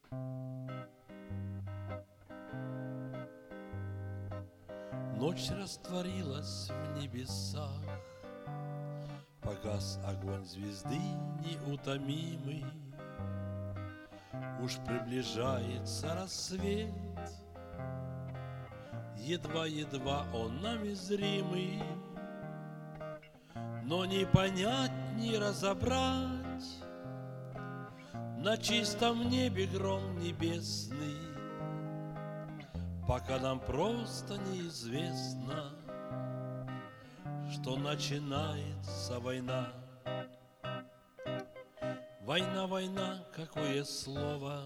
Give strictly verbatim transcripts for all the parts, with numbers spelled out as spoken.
Ночь растворилась в небесах, погас огонь звезды неутомимый. Уж приближается рассвет, едва-едва он нами зримый, но не понять, не разобрать на чистом небе гром небесный, пока нам просто неизвестно, что начинается война. Война, война, какое слово,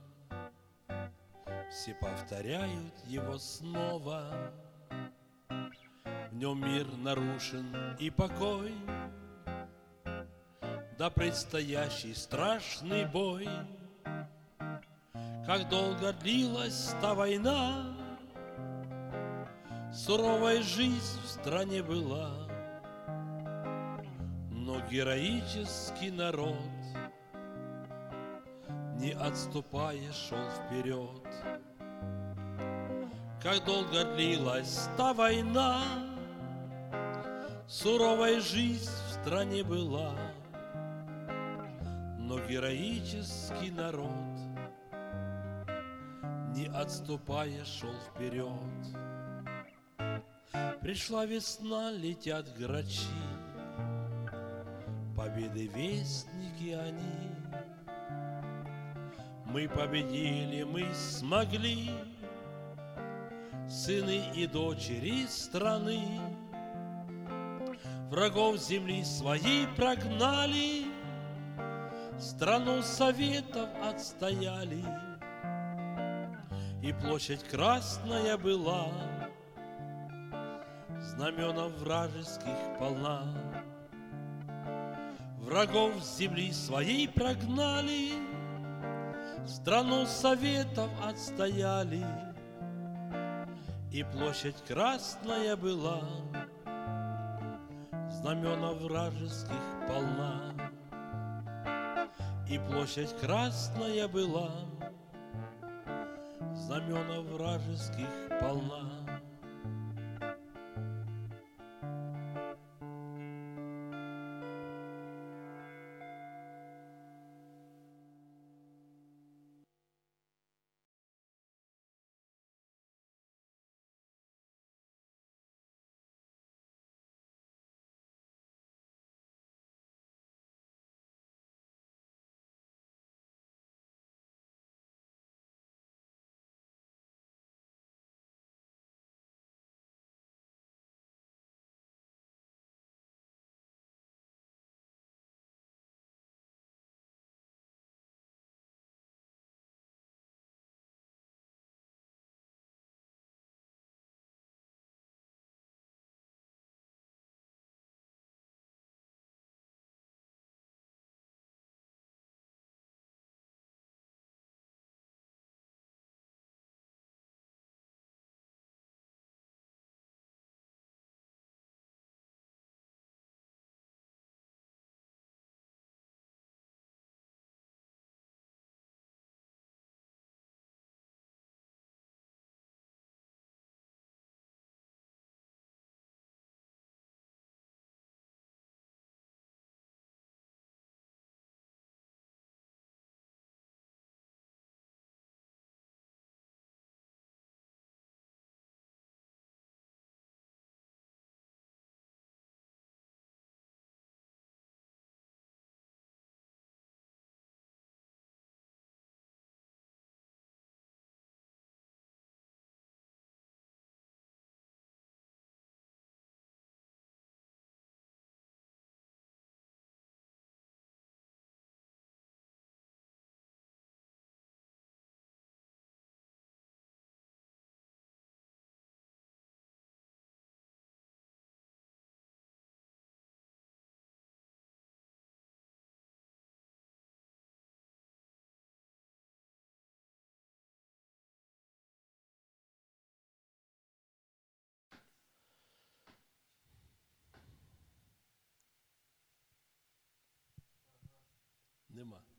все повторяют его снова. В нем мир нарушен и покой, да предстоящий страшный бой. Как долго длилась та война, суровая жизнь в стране была, но героический народ, не отступая, шел вперед. Как долго длилась та война, суровая жизнь в стране была, но героический народ, не отступая, шел вперед. Пришла весна, летят грачи, победы вестники они. Мы победили, мы смогли, сыны и дочери страны. Врагов земли своей прогнали, страну советов отстояли. И площадь красная была, знаменов вражеских полна. Врагов земли своей прогнали, страну советов отстояли. И площадь красная была, знаменов вражеских полна. И площадь красная была, знаменов вражеских полна. Нема.